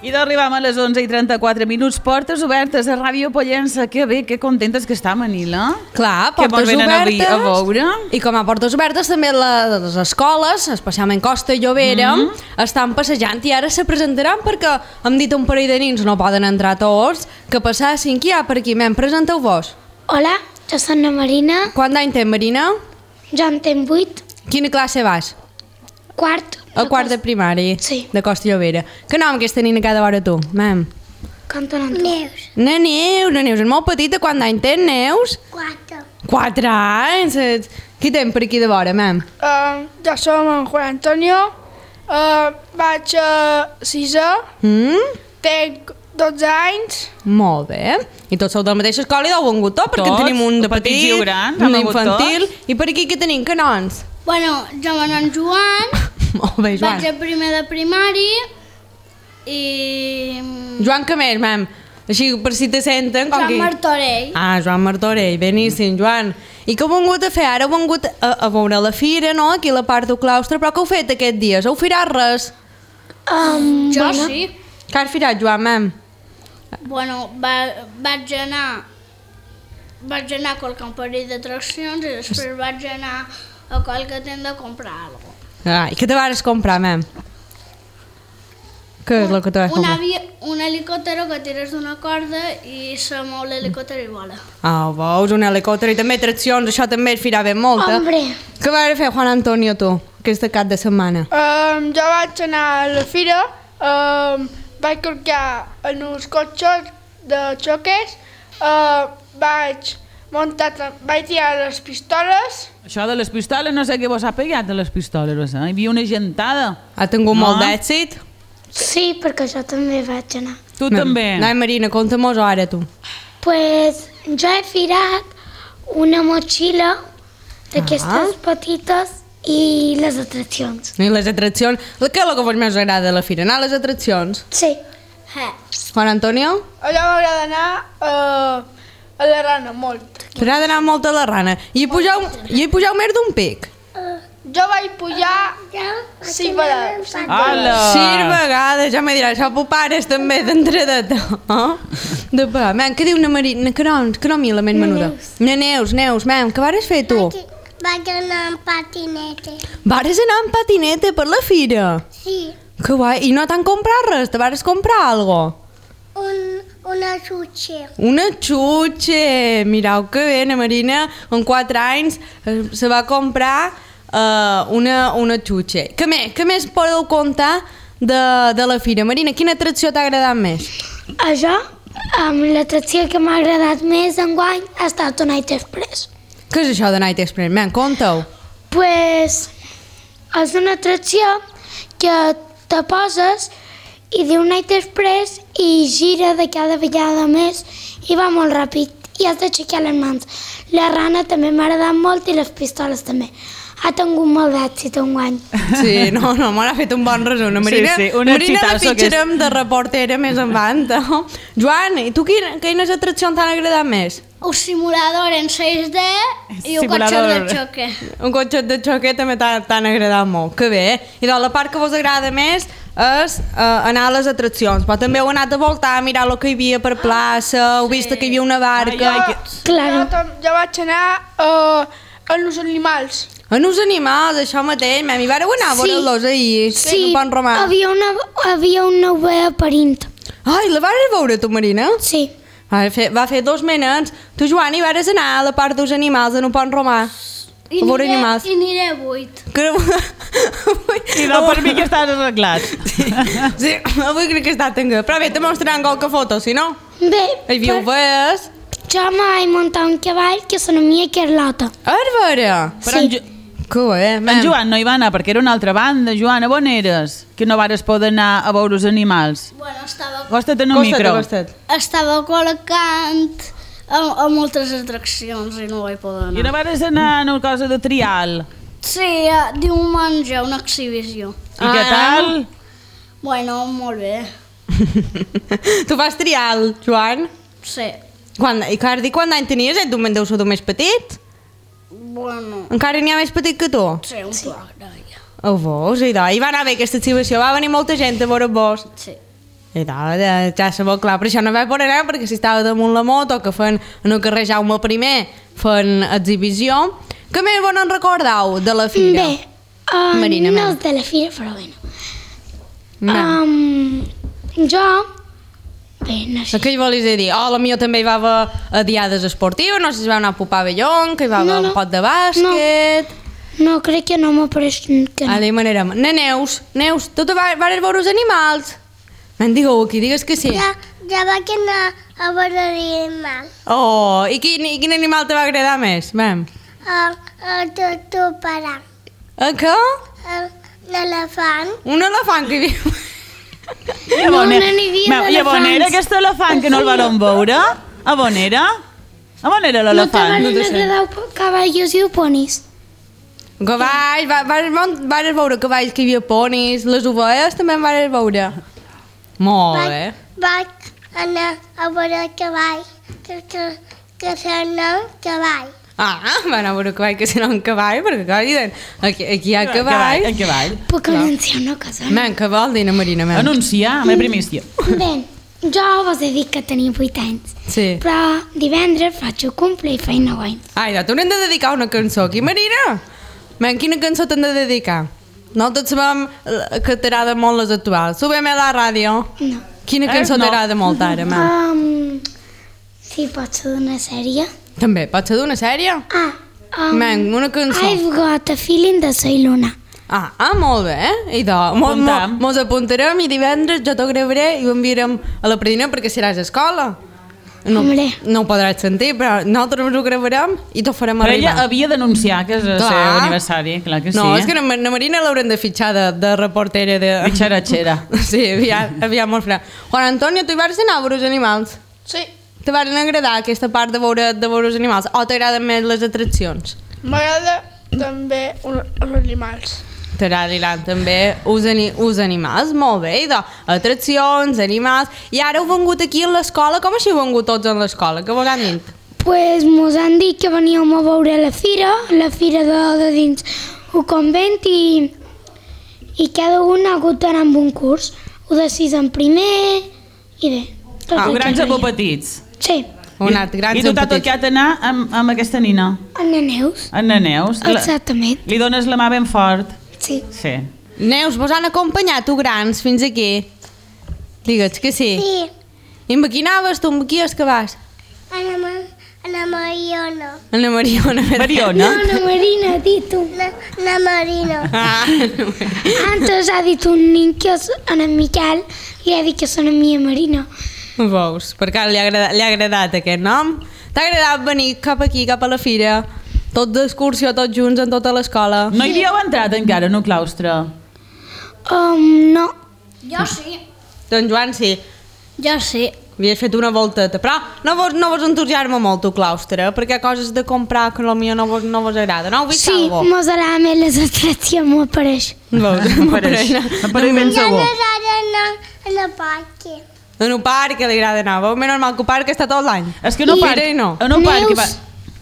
I d'arribar a les 11:34, portes obertes a Ràdio Pollença. Que bé, que contentes que està Manila. Clar, que portes obertes. A veure. I com a portes obertes també les escoles, especialment Costa i Llobera, estan passejant i ara se presentaran perquè hem dit un parell de nins no poden entrar tots. Que passassin, qui hi ha per aquí? Presenteu-vos. Hola, jo soc la Marina. Quant d'any tens, Marina? Jo en tenc 8. Quina classe vas? Quart. A quart de primari? Sí. De Costa i Llobera. Que nom aquesta nina que ha de veure tu, mem? Canten en tu. Neus. La Neus és molt petita. Quant d'any tens, Neus? 4. 4 anys. Qui tens per aquí de vora, mem? Jo som en Juan Antonio, vaig a 6è, tenc 12 anys. Molt bé. I tots sou de la mateixa escola i d'on heu vengut tots, perquè en tenim un de petits i petit, grans, un hem hagut d'infantil. I per aquí què tenim, que noms? Bueno, jo me nom Joan, Molt bé, Joan. vaig a primer de primari i... Joan, què més, mem? Així, per si te senten... Com Joan Martorell. Ah, Joan Martorell, beníssim, Joan. I què heu vengut a fer? Ara heu vengut a veure la fira, no?, aquí a la part del claustre, però què heu fet aquests dies? Heu firat res? Jo sí. Què has firat, Joan, mem? Bueno, vaig anar a qualque parell d'atraccions i després vaig anar a qualque tenda a comprar alguna cosa. Ah, i què te vas comprar, mem? Què és el que te vas comprar? Un helicòptero que tires d'una corda i se mou l'helicòptero i vola. Ah, veus, un helicòpter i també atraccions, això també es firava molt. Hombre. Què vas fer, Juan Antonio, tu, aquesta cap de setmana? Jo vaig anar a la fira, vaig corcar en uns cotxes de xoques, vaig tirar les pistoles. Això de les pistoles, no sé què vos ha pegat de les pistoles, Hi havia una gentada. Ha tingut molt d'èxit? Sí, perquè jo també vaig anar. Tu també. Ai, Marina, conta-mos ara, tu. Pues jo he firat una motxilla d'aquestes petites i les atraccions. I les atraccions... Què és el que vos més agrada de la fira? Anar a les atraccions? Sí. Juan Antonio? Allò m'agrada anar a la rana, molt. T'agrada anar molt a la rana. I hi pujau més d'un pic? Jo vaig pujar 6 vegades. Ala! 6 vegades, ja me diràs, això per pares també d'entredeta. De pa. Men, què diu na Marina? Que nom hi la més menuda? Na Neus, mem, què vares fer tu? Vaig anar en patinete. Vares anar en patinete per la fira? Sí. Que guai. I no t'han comprat res? Te vares comprar algo? Una xutxa. Una xutxa! Mireu que bé, na Marina, amb 4 anys, se va comprar una xutxa. Què més podeu contar de la fira? Marina, quina atracció t'ha agradat més? A jo, l'atracció que m'ha agradat més enguany ha estat un Night Express. Què és això de Night Express? Men, conta-ho. Pues és una atracció que te poses i diu Night Express i gira de cada vegada més i va molt ràpid i has d'aixecar les mans. La rana també m'ha agradat molt i les pistoles també. Ha tingut molt d'èxit enguany. Sí, no, m'ha fet un bon resum. Marina, sí, un Marina la exitazo fitxarem de reportera més endavant. Joan, i tu quines atraccions t'han agradat més? Un simulador en 6D i un cotxe de xoque. Un cotxet de xoque també t'han agradat molt. Que bé. I doncs la part que vos agrada més és anar a les atraccions, però també heu anat a voltar, a mirar el que hi havia per plaça, heu vist que hi havia una barca... Jo vaig anar a los animals. En uns animals, això mateix, mem, hi vareu anar a veure-los ahir, Sí, no Pont Romà. havia una ovella parint. Ai, la vas veure tu, Marina? Sí. Va fer 2 menets. Tu, Joan, hi vas anar a la part dels animals en un Pont Romà. I a veure animals. aniré 8. I no, per mi que estàs arreglat. Sí, avui crec que està tan bé. Però bé, te mostraran qualque foto, si no? Bé, Hi havia ovelles. jo me vaig muntar un cavall que se nomia Carlota. A veure. Però Que bé, en Joan no hi va anar perquè era una altra banda. Joan, on eres? Que no vares poder anar a veure els animals. Bueno, Costa't en un micro. estava col·locant a moltes atraccions i no vaig poder anar. I no vares anar a una cosa de trial. Sí, diumenge, una exhibició. I què tal? Bueno, molt bé. Tu fas trial, Joan? Sí. I que has dit quant d'any tenies? Tu me'n deus ser tu més petit? Bueno, Encara n'hi ha més petit que tu? sí, un poc, noia. A vos, i va anar bé aquesta exhibició, va venir molta gent a veure vos. Sí. I tal, ja sabeu, clar, per això no vaig poder anar, perquè si estava damunt la moto, que feien en el carrer Jaume I, fent exhibició. Què més bon en recordeu de la fira? Bé, Marina, no men. és de la fira, però bé. Men. Jo... Bé, no sé. Què hi volies dir? Oh, la meva també hi va haver a diades esportives, no sé si va anar a Pupà Bellón, que hi va haver un pot de bàsquet... No, crec que no m'apareix que no. De manera... Neus, tu te vas veure els animals? Men, digueu aquí, digues que sí. Ja vaig anar a veure l'animal. Oh, i quin animal te va agradar més? Vam. Tu parar. Què? L'elefant. Un elefant que hi viu... I No n'hi havia I a on era d'elefants. aquest elefant que no el van veure? A on era? A on era No l'elefant? t'han agradat cavallos i ponis? Cavalls, vas veure cavalls que hi havia ponis, les ovelles també en vas veure. Molt bé. Vaig anar a veure el cavall, que sona cavall. Ah, van anar a veure cavall que serà un cavall, perquè clar, diuen, aquí hi ha cavalls. El cavall. Puc anunciar una cosa? Men, què vol dir, Marina, men? Anunciar, la primícia. Bé, jo vos he dit que tenia 8 anys, Sí. però divendres faig el cumple i faig 9 anys. Ai, tu n'hem de dedicar una cançó aquí, Marina. Men, quina cançó t'hem de dedicar? Nosaltres sabem que t'agrada molt les actuals. Subem a la ràdio. No. Quina cançó no. t'agrada molt ara, men? Sí, pot ser d'una sèrie. També, pot ser d'una sèrie? Men, una cançó. I've got a feeling de Soy Luna. Molt bé, I Apuntam. mos apuntarem i divendres jo t'ho gravaré i ho enviarem a la predina perquè seràs a escola. Hombre. No ho podràs sentir, però nosaltres ho gravarem i t'ho farem Però arribar. ella havia d'anunciar que és el Clar. seu aniversari, clar que sí. No, és que na Marina l'haurem de fitxar de reportera de... Xera. Sí, aviam molt fred. Juan Antonio, tu hi vas anar a veure els animals? Sí, Te van agradar aquesta part de veure els animals? O t'agraden més les atraccions? m'agrada també els animals. T'agradaran també us animals, molt bé, idò. Atraccions, animals... I ara heu vengut aquí a l'escola, com així heu vengut tots a l'escola? Què vos han dit? Pues mos han dit que veníem a veure la fira de dins el convent i cada un ha hagut d'anar amb un curs. Un de 6 en primer i bé. tot el que Grans feia. o petits. Sí, Heu anat grans I tu o t'ha petits? tocat anar amb aquesta nina, en la Neus. en la Neus. Exactament. Li dones la mà ben fort. Sí. Sí. Neus, vos han acompanyat tu grans fins aquí? Digues que sí. Sí, I amb qui anaves tu? Amb qui és que vas? Ana Mariona. Amb la Mariona. Mariona. Ana Marina, ha dit un. La Marina. Ah, Antes ha dit un nen que és Ana Miquel i ha dit que és Ana Mia Marina. veus, perquè li ha agradat aquest nom. T'ha agradat venir cap aquí, cap a la fira? Tots d'excursió, tots junts, en tota l'escola? No hi havíeu entrat encara en el claustre? No. Jo sí. Doncs Joan, sí. Jo sí. Havies fet una volteta, però no vos entusiasma molt el claustre, perquè hi ha coses de comprar que potser no vos agrada, no? Heu vist Sí, algo? mos agrada més les atraccions, m'ho apareix. Veus? M'apareix ben segur. agrada anar a la parc. En un parc que li agrada anar. Veu, menys mal que el parc està tot l'any. És que en un I- parc... no. En un parc... Neus.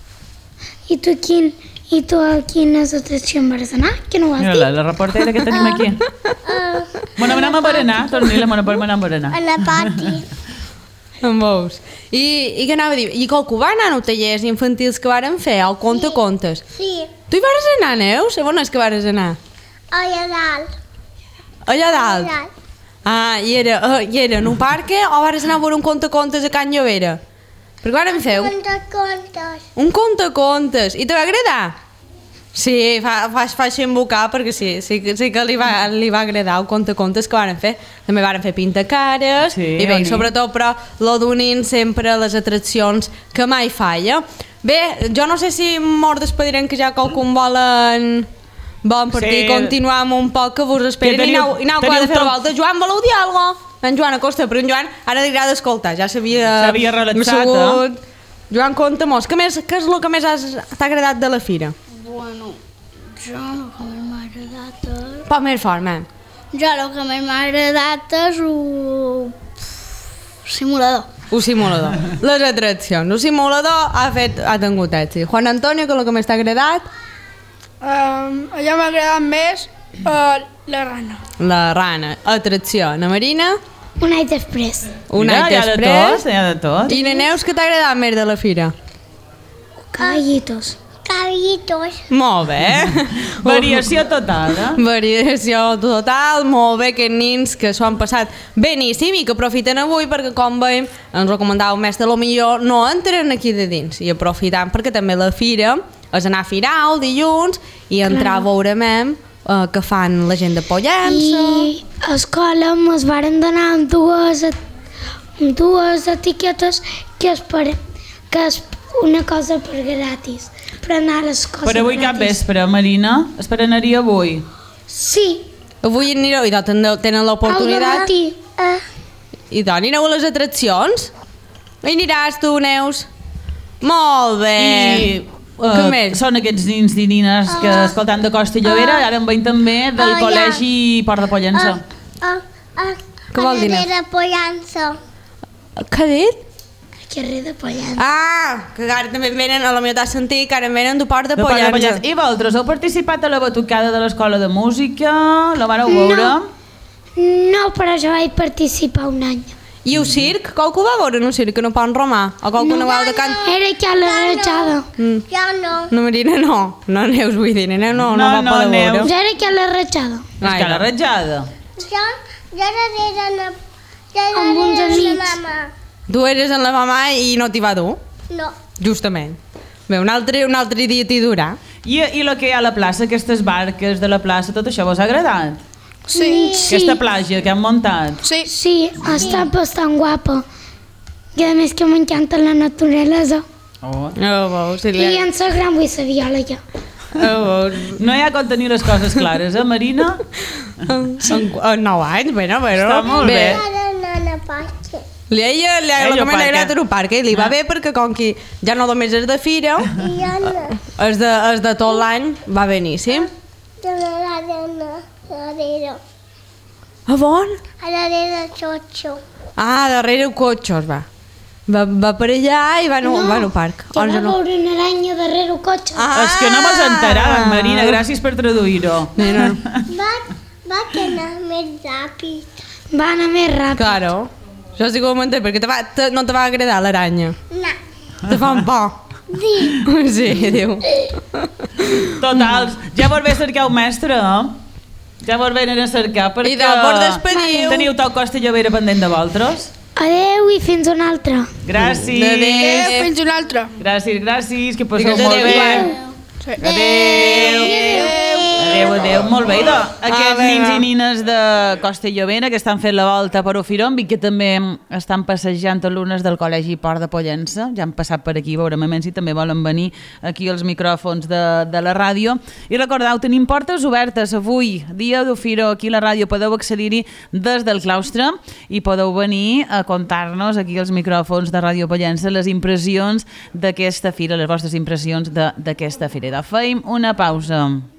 I tu a quines atraccions vas anar? Que no ho has Mira, dit? la reportera que tenim aquí. Bueno, anem a berenar, torni-la, anem a berenar. A la parc. Em veus? I què anava a dir? I qualcú va anar a tallers infantils que varen fer, al contes? Sí, Tu hi vas anar, Neus? A on és que vas anar? allà dalt. Allà dalt? I era en un parc o vas anar a veure un contes a Can Llovera? Perquè varen fer Contes. un contes. I te va agradar? Sí, fa invocar perquè sí que li va agradar el contes que varen fer. També varen fer pintacares Sí, i bé, bonic. sobretot però lo d'unint sempre les atraccions que mai falla. Bé, jo no sé si mos despedirem que ja qualcun volen partir, Sí. continuar amb un poc que vos esperen Que i aneu a teniu fer la tot- volta. Joan, voleu dir alguna cosa? En Joan acosta, però en Joan ara li agrada escoltar, ja s'havia relaxat, assegut. Joan, conta-mos, què és el que més t'ha agradat de la fira? Bueno, jo el que més m'ha agradat és... Poc més fort, man. Jo el que més m'ha agradat és el simulador. Un simulador. Les atraccions. Un simulador ha tingut èxit. Juan Antonio, què és el que més t'ha agradat? Allà m'ha agradat més la rana. La rana. Atracció. Na Marina? Un any després. Un Mira, any hi ha de després. tot, hi ha de tot. I Neus, què t'ha agradat més de la fira? Caballitos. Caballitos. Molt bé. Variació total, eh? Variació total, molt bé, aquests nins que s'ho han passat beníssim i que aprofiten avui perquè, com veiem, ens recomandava un mestre, millor no entren aquí de dins i aprofitant perquè també la fira és anar a firar el dilluns i entrar a veure que fan la gent de Pollença. I a escola ens varen donar amb dues etiquetes que és una cosa per gratis. Per anar a les coses Per avui cap vespre, Marina. Es per anar-hi avui. Sí. Avui anireu i tenen l'oportunitat. Al I doncs anireu a les atraccions? Hi aniràs tu, Neus? Molt bé. I Què més? són aquests nins i nines que escoltant de Costa i Llobera i ara en veiem també del col·legi Port de Pollença. Què vol dir, Neus? de Pollença. Què ha dit? Carrer de Pollença. Ah, que ara també venen, a la meva t'has sentit, que ara venen de Port de De Port de Pollença. Pollença. I vosaltres heu participat a la batucada de l'escola de música? La vareu veure? No, però jo vaig participar un any. I el circ? Qualcú va veure en un circ que no Pont Romà? O qualcú no veu de cant? Era aquí a la ratxada. Jo no. No, Marina, no. No, Neus, vull dir, Neus no No, va no, poder veure. Neus. Jo era aquí a la ratxada. És que la ratjada. Jo era Amb uns amics. mama. Tu eres en la mamà i no t'hi va dur? No. Justament. Bé, un altre dia t'hi durà. I el que hi ha a la plaça, aquestes barques de la plaça, tot això vos ha agradat? Sí. Aquesta platja que han muntat? Sí. Sí, està bastant guapa. I a més que m'encanta la naturalesa. Oh. Veus, I en sa gran vull la viola ja. No hi ha com tenir les coses clares, Marina? En 9 anys, bueno. Està molt bé. Nana Patxe. Ella el que Ella m'ha agredat parque. era un parc, li va bé perquè com que ja no només és de fira, I jo no. és de tot l'any, va beníssim. Jo no la darrere. A on? A darrere xotxo. Ah, darrere cotxos, va. Va per allà i va al parc. Jo Onze va no. veure una aranya darrere el cotxe. És que no mos enteràvem, Marina, gràcies per traduir-ho. Mira, Va anar més ràpid. Va anar més ràpid. claro. Això sí que ho m'entén, perquè no te va agradar l'aranya. No. Te fan por. Sí, diu. Totals, ja vos ve cercar un mestre, eh? Ja vos venen a cercar, perquè... I doncs, vos despediu. Teniu tot Costa i Llobera pendent de vosaltres? Adeu i fins una altra. Gràcies. Adéu. Fins una altra. Gràcies, que passeu Digues molt adéu, bé. igual. Adéu, molt bé. Idò, aquests veure. nins i nines de Costa i Llobera que estan fent la volta per Ofirom i que també estan passejant alumnes del Col·legi Port de Pollença. Ja han passat per aquí, veurem si també volen venir aquí als micròfons de la ràdio. I recordeu, tenim portes obertes avui, dia d'Ofiro, aquí a la ràdio. Podeu accedir-hi des del claustre i podeu venir a contar-nos aquí als micròfons de Ràdio Pollença les impressions d'aquesta fira, les vostres impressions d'aquesta fira. Fem una pausa.